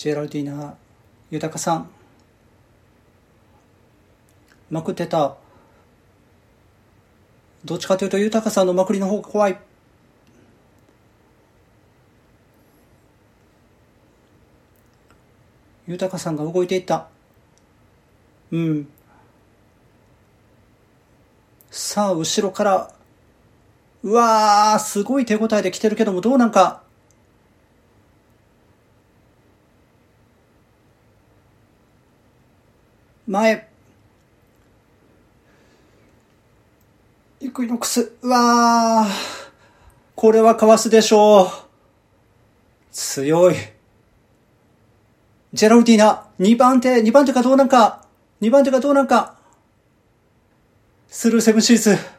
ジェラルディーナ豊さんまくってた。どっちかというと豊さんのまくりの方が怖い。豊さんが動いていった。さあ後ろから、うわーすごい手応えで来てるけども、どうなんか。前イクイノックス、うわーこれはかわすでしょう。強い。ジェラルディーナ2番手がどうなんか。スルーセブンシーズ